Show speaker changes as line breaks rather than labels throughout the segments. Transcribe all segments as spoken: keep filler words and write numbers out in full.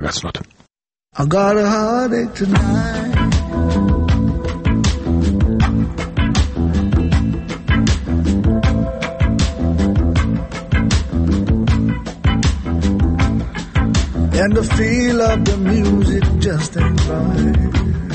ragazzi.
I got a heartache tonight. And the feel of the music just ain't right.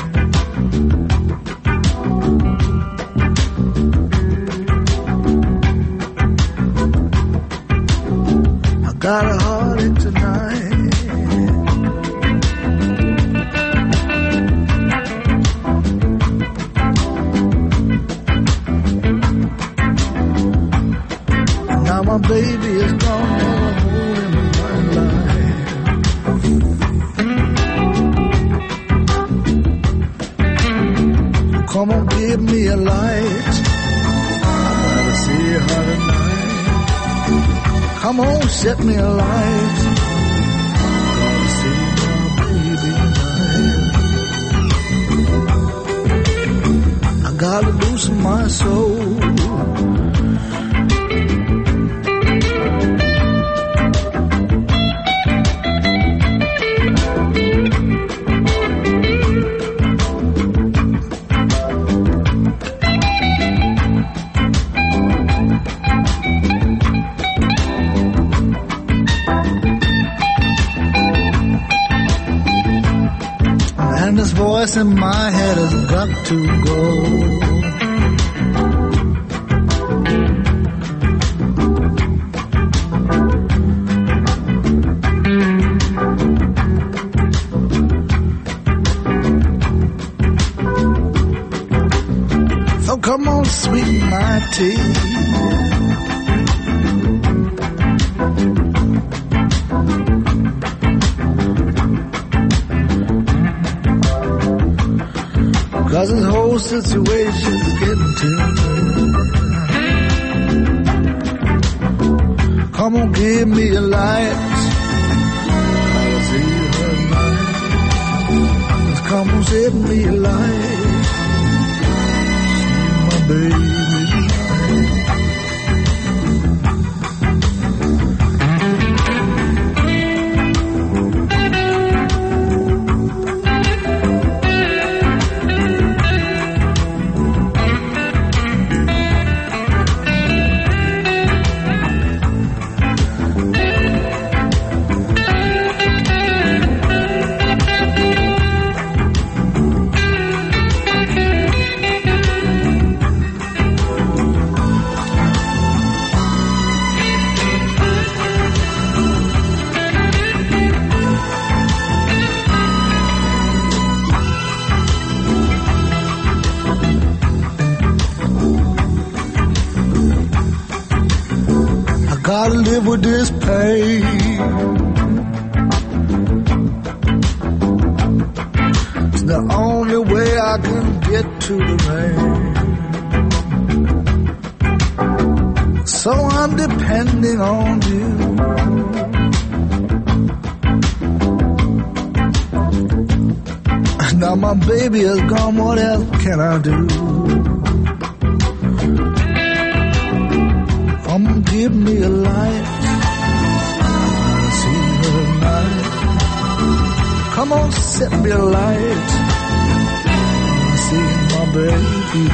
I got a heartache tonight. And now my baby is gone, never holding my life. Come on, give me a light. I gotta see her tonight. Come on, set me a light. I gotta see my baby tonight. I gotta loosen my soul. Voice in my head has got to go. So come on, sweeten my tea. Cause this whole situation's getting to me. Come on, give me a light. I'll see her tonight. Just come on, set me a light. See my baby. Gotta live with this pain. It's the only way I can get to the rain. So I'm depending on you. Now my baby is gone, what else can I do? Come on, give me a light. I see her tonight. Come on, set me a light. I see my baby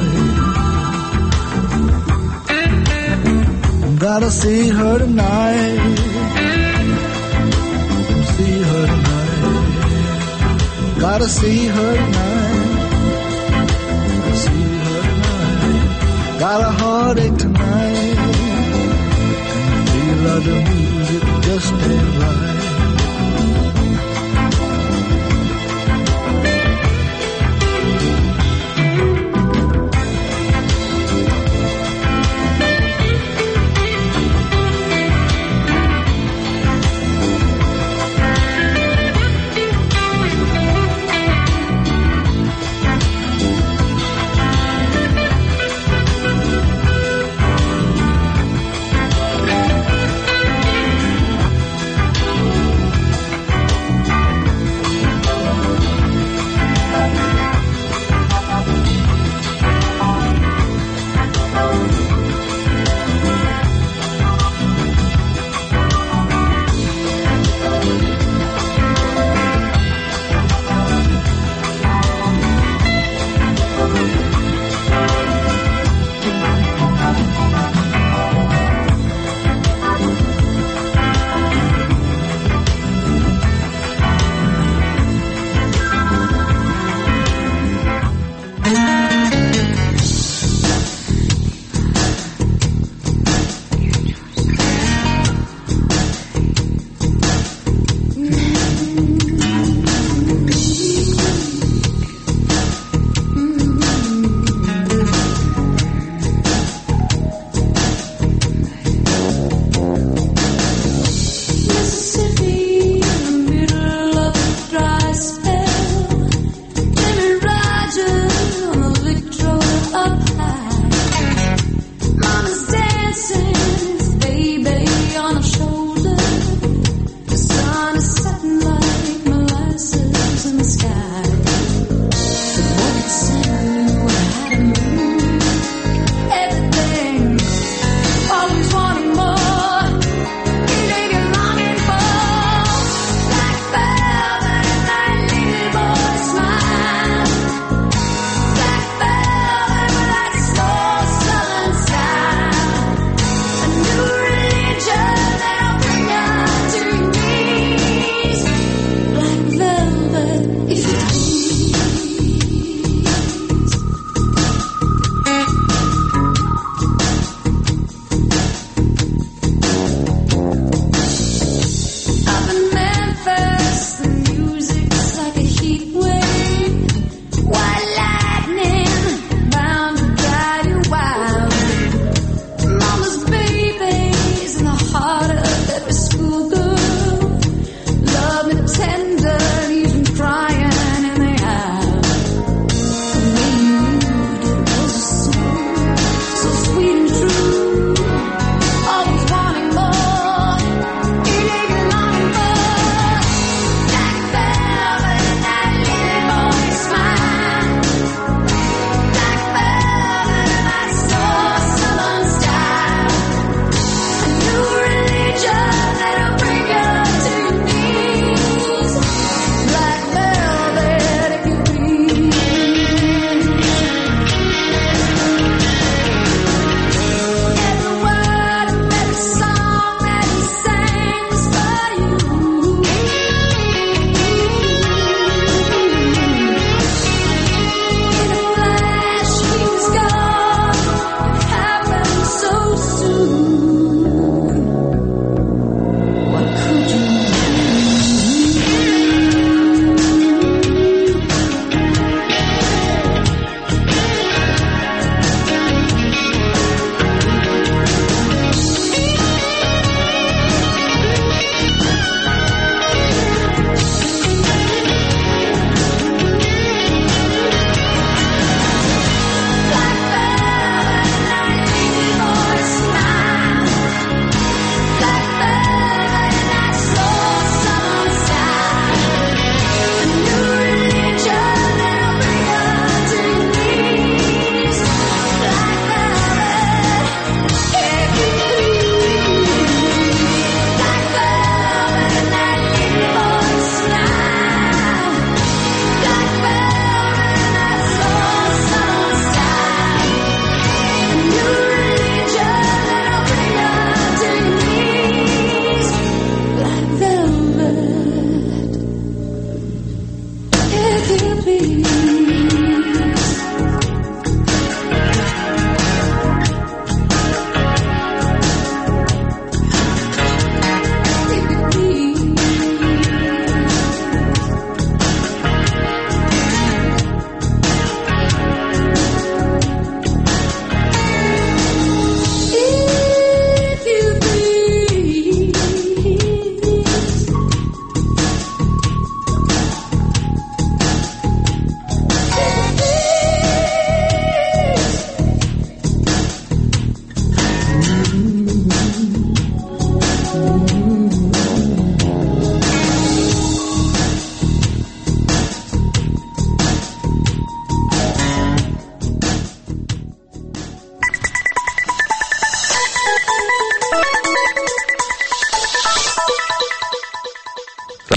tonight. Gotta see her tonight. See her tonight. Gotta see her tonight. See her tonight. Got a heartache tonight. Love the music just ain't right.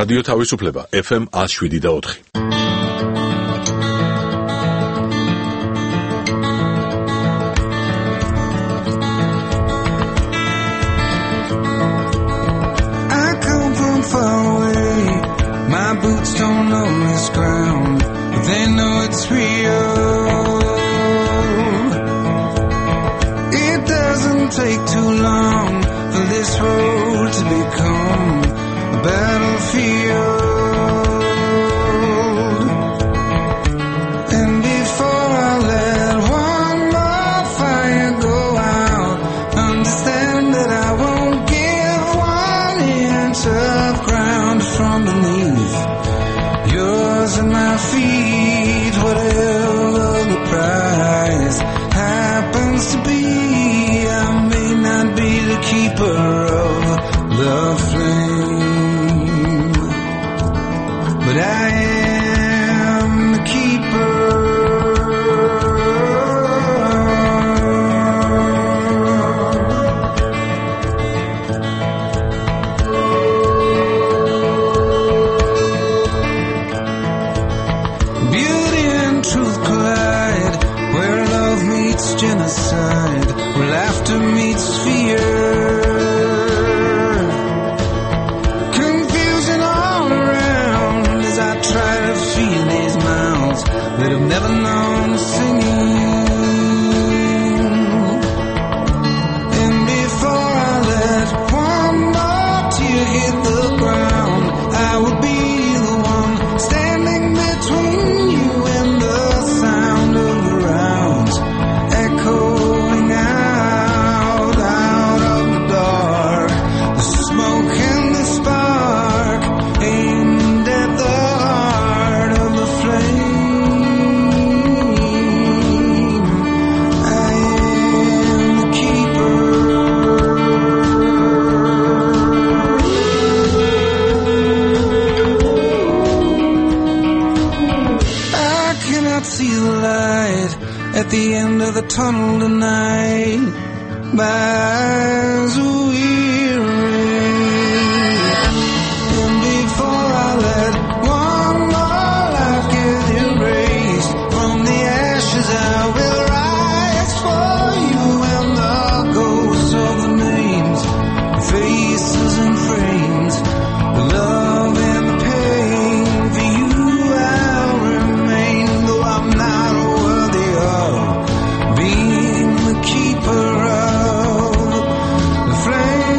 რადიო თავისუფლება ეფ ემ one oh seven და four.
I come from far away. My boots don't know this ground, but they know it's real. It doesn't take too long for this road to become a battlefield. And before I let one more fire go out, understand that I won't give one inch of ground from beneath yours and my feet. Whatever the price happens to be, I may not be the keeper of the flame, but I am the keeper. Beauty and truth collide, where love meets genocide, where laughter meets fear. Confusion all around as I try to feel these mouths that have never known singing. And before I let one more tear hit the ground, I would be the one standing between you and the sound of the rounds echoing out, out of the dark. The smoke and the spark aimed at the heart of the flame. I am the keeper. I cannot see the light at the end of the tunnel tonight. My eyes are weary. And before I let one more life get erased from the ashes, I will rise for you and the ghosts of the names, faces and frames, the love and the pain. For you I'll remain, though I'm not worthy of being the keeper of the flame.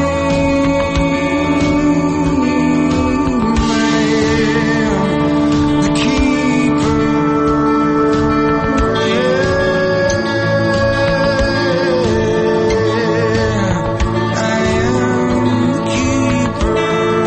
I am the keeper. Yeah, I am the keeper.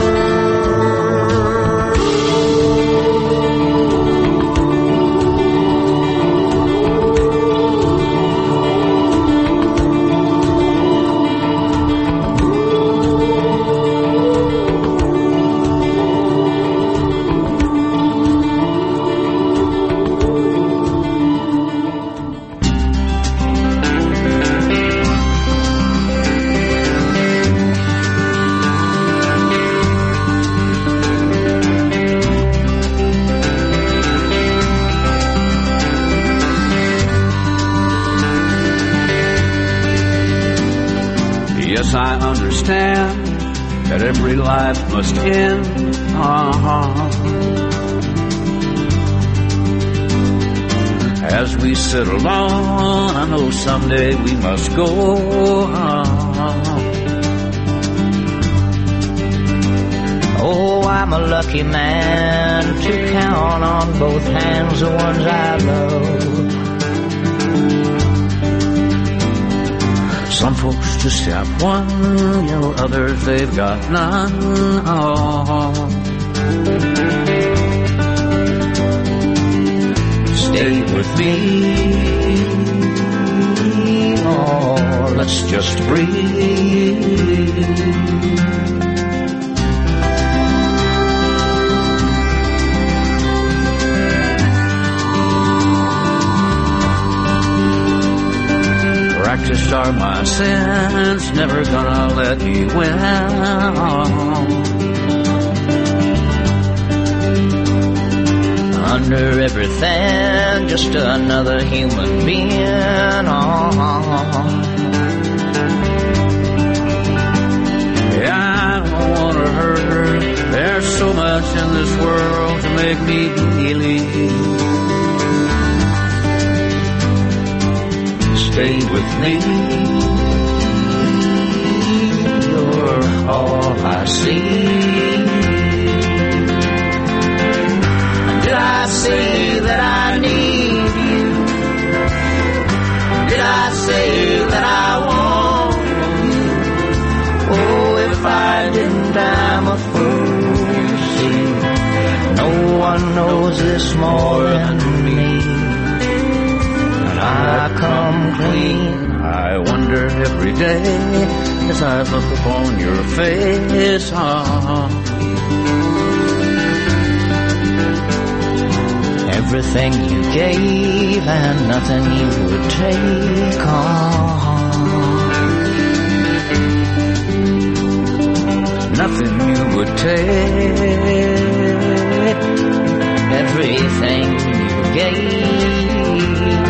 Yes, I understand that every life must end. Uh-huh. As we sit alone, I know someday we must go. Uh-huh.
Oh, I'm a lucky man to count on both hands the ones I love.
Some folks just have one, you know, others they've got none. Oh. Stay with me, oh, let's just breathe. Practiced are my sins, never gonna let me win.
under everything, just another human being. Oh.
Yeah, I don't want to hurt her. There's so much in this world to make me believe. Stay with me. You're all I see. Did I say that I need you? Did I say that I want you? Oh, if I didn't, I'm a fool. See, no one knows this more than me. And I come clean. I wonder every day as I look upon your face. Ah. Everything you gave and nothing you would take on. Nothing you would take. Everything you gave.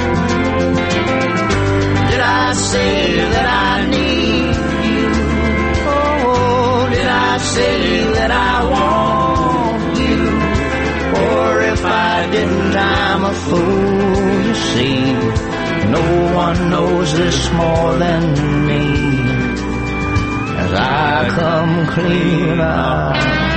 Did I say that I need you? Oh, did I say that I want you? Or if I didn't, I'm a fool, you see. No one knows this more than me. As I come clean out.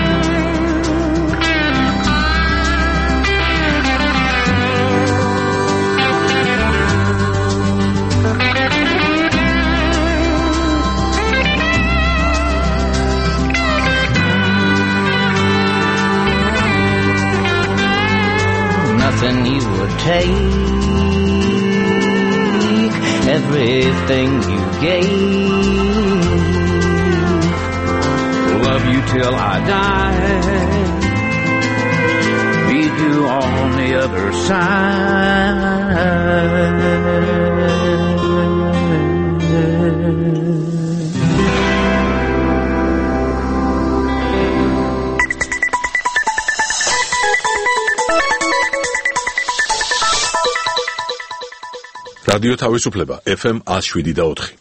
Nothing you would take, everything you gave. Love you till I die, meet you on the other side.
რადიო თავისუფლება ეფ ემ one oh seven და four.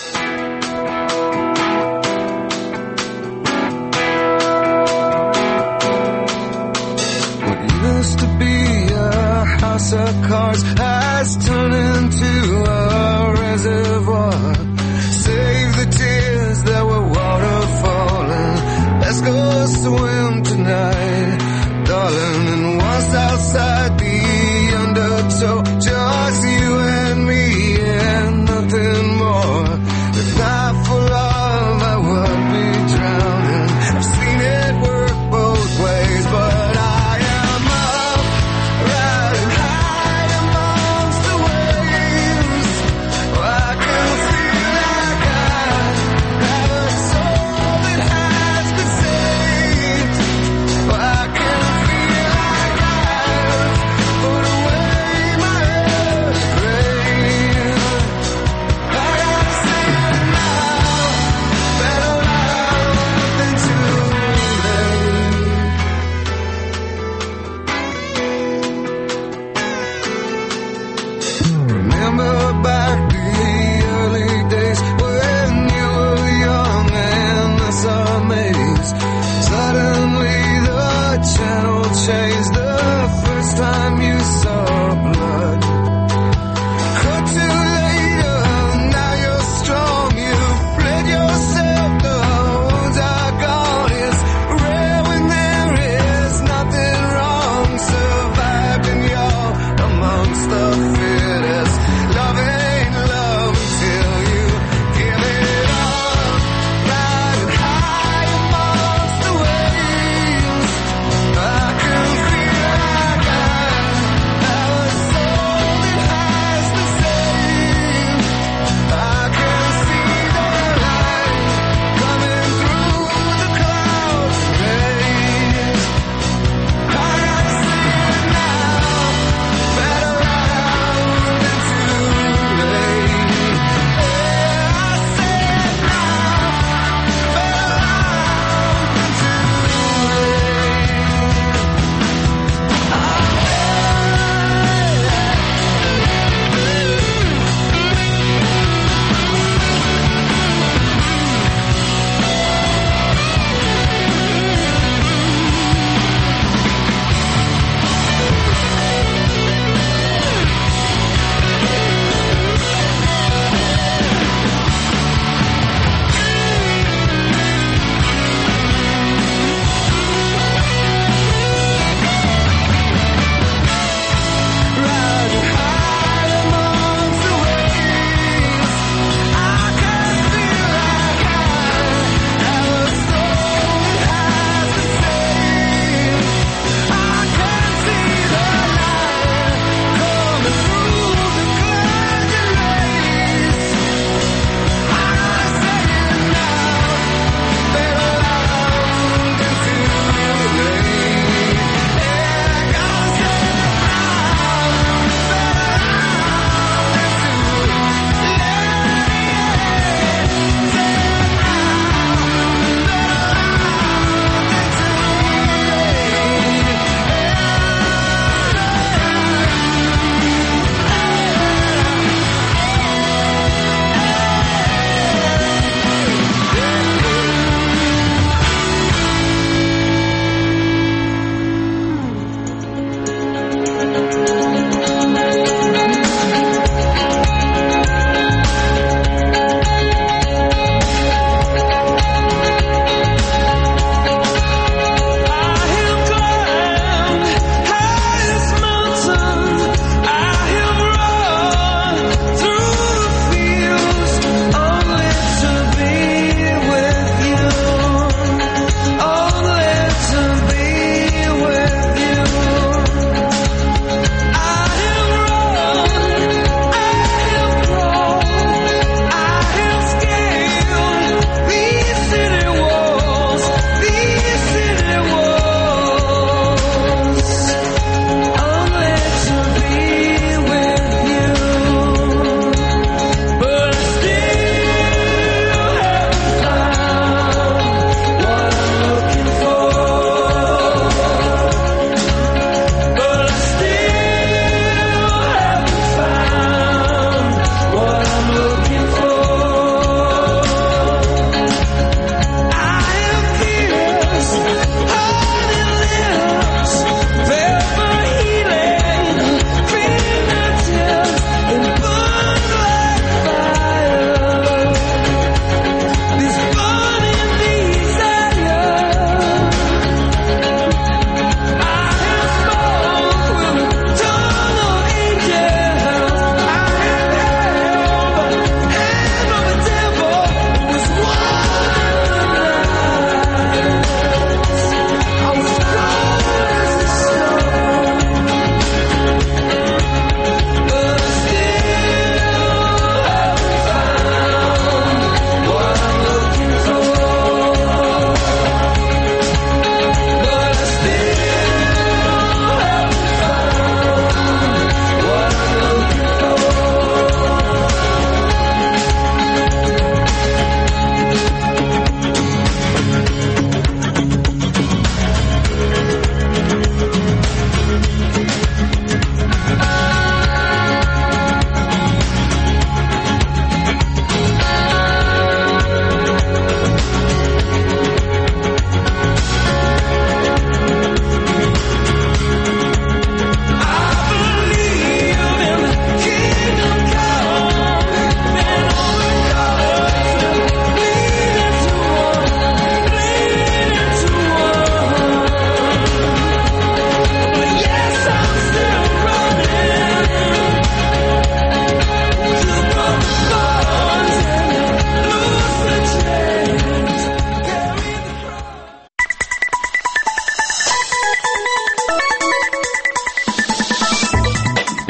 What used to be a house of cards has turned into a reservoir. Save the tears that were waterfalling. Let's go swim tonight, darling. And once outside the undertow, just you and me and nothing more. If not for love, I would be drowning. I've seen it work both ways, but I am up, riding high amongst the waves. Oh, I can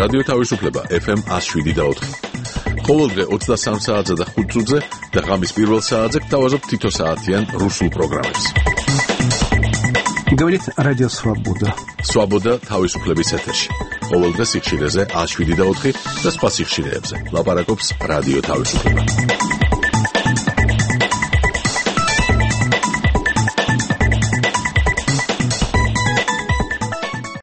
რადიო თავისუფლება ეფ ემ one oh seven და four. ყოველდღე ოცდასამ საათზე და ხუთ წუთზე და ღამის პირველ საათზე გთავაზობთ თითო საათიან რუსულ პროგრამებს.
Говорит Радио Свобода.
Свобода თავისუფლების ეთერში. ყოველდღე სიხშირეზე one oh seven და four და სხვა სიხშირეებზე. ლაპარაკობს რადიო თავისუფლება.